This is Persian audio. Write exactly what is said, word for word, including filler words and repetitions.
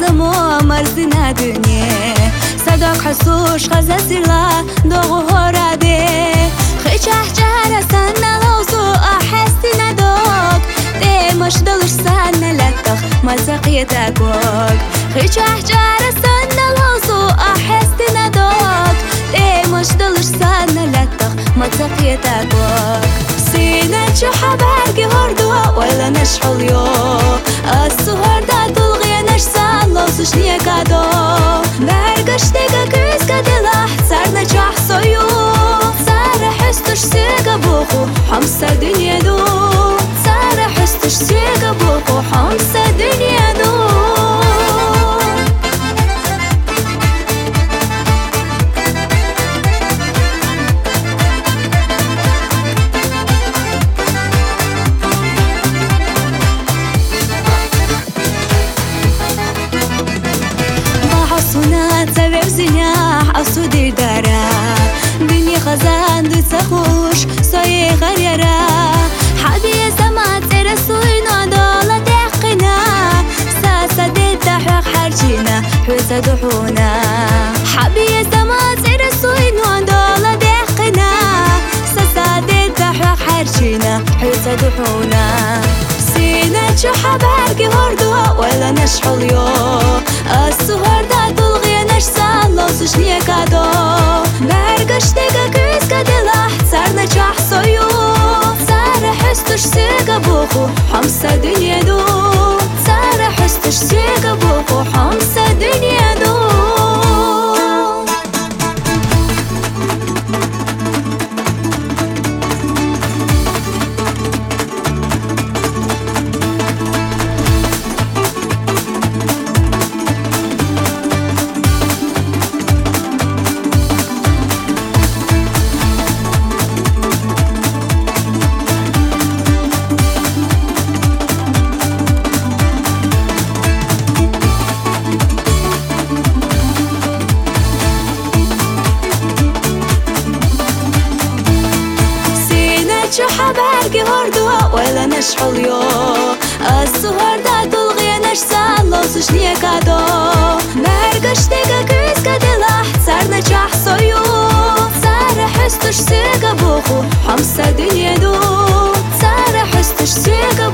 زمان مرزنا دنیا صداق حسوش خزا سرلا دوغو هراده خيچه جهر سنة لوزو أحسي ندوك ديمش دلش سنة لتخ مزاقيتك وك خيچه جهر سنة لوزو أحسي ندوك ديمش دلش سنة لتخ مزاقيتك وك سينة شو حباركي هردو ولا نشحل يو السهر دا تلغي نشسان لوزوش نيكادو برگشتگا كوزكا دلاح سرنا جاح سويو سارة حستش سيقا بوخو حمسة دنيا دو سارة حستش سيقا بوخو حمسة دنيا دو سبب زناح أصودي دارا دنيا خزان دو سخوش سايه غريرا حبي سمات رسوي نادالة تحقنا ساسا دي تحرق حرجينا حوسا دحونا حبي سمات رسوي نادالة تحقنا ساسا دي تحرق حرجينا حوسا دحونا سينة شو حباركي هردو ولا نشحل يو السهر دا تلغي نشسان لوزوش نيكادو برگشتگا كوزكا دلاح سرنا جاح سويو سارة حستش سيقا بوخو حمسة دنيا دو سارة حستش سيقا بوخو حمسة دنيا دو شو حباركي هردو ولا نشحل يو السهر دا تلغي نشسان لوزوش نيكادو برگشتگا كوزكا دلاح سرنا جاح سويو سارة حستش سيقا بوخو حمسة دنيا دو سارة حستش سيقا